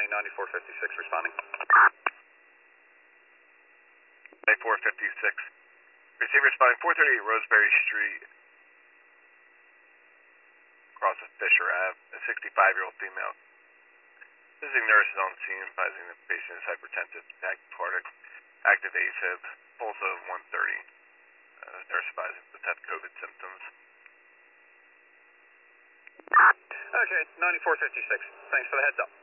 9456 responding. 9456. Receiver responding 438 Roseberry Street. Across of Fisher Ave. A 65-year-old female. Visiting nurse is on scene, advising the patient is hypertensive, tachycardic, active AFib, pulse of 130. Nurse advising to have COVID symptoms. Okay, 9456. Thanks for the heads up.